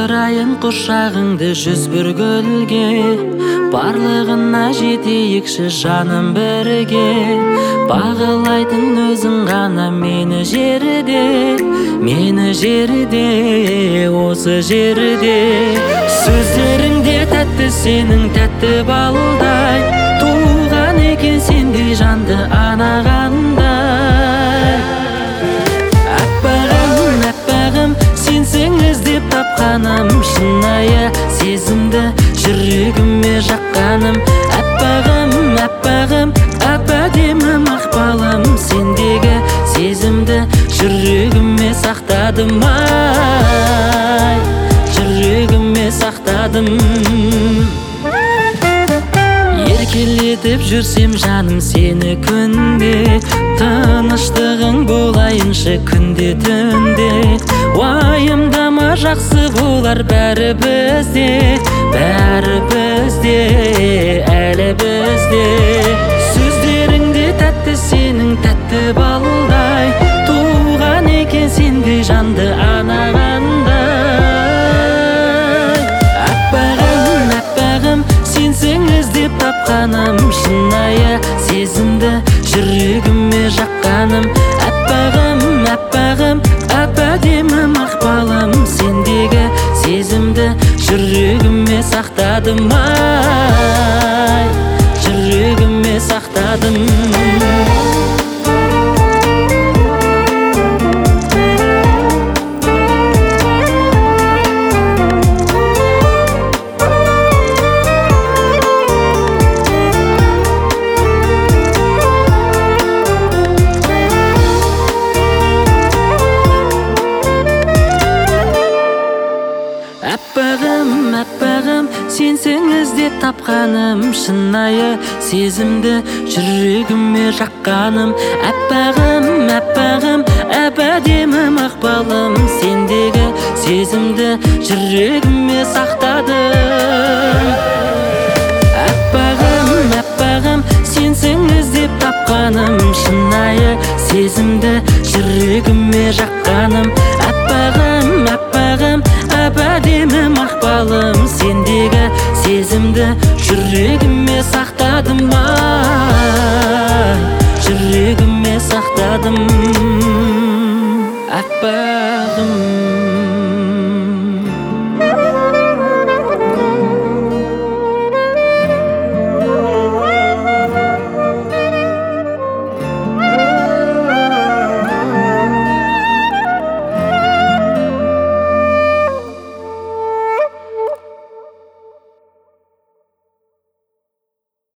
толтырайын құшағыңды жүз бір гүлге, барлығына жетейікші жаным бірге. Бағалайтын өзің ғана мені жерде, осы жерде. Сөздеріңде тәтті сенің тәтті балдай, туған екен сендей жанды анағандай. Аппағым, аппағым, сенсің іздеп тапқаным, шынайы сезімді жүрегіме жаққаным. Аппағым, аппағым, әп-әдемі мақпалым, сендегі сезімді жүрегіме сақтадым, ай, жүрегіме сақтадым. Еркелетіп жүрсем жаным сені күнде, тыныштығың болайыншы күнде түнде. Уайымдама, жақсы болар бәрі бізде, әлі бізде. Сөздеріңде тәтті сенің тәтті балдай, туған екен сендей жанды анағандай. Аппағым, аппағым, сенсің іздеп тапқаным, шынайы сезімді жүрегіме жаққаным. Аппағым, аппағым, әп-әдемі мақпалым, сендегі сезімді жүрегіме сақтадым, ай, жүрегіме сақтадым. Аппағым, аппағым, сенсің іздеп тапқаным, шынайы сезімді жүрегіме жаққаным. Аппағым, аппағым, әп-әдемі мақпалым, сендегі сезімді жүрегіме сақтадым. Аппағым, аппағым, сенсің іздеп тапқаным, шынайы сезімді жүрегіме жаққаным. Аппағым, аппағым, әп-әдемі мақпалым, сендегі сезімді жүрегіме сақтадым, ай, жүрегіме сақтадым. Аппағым.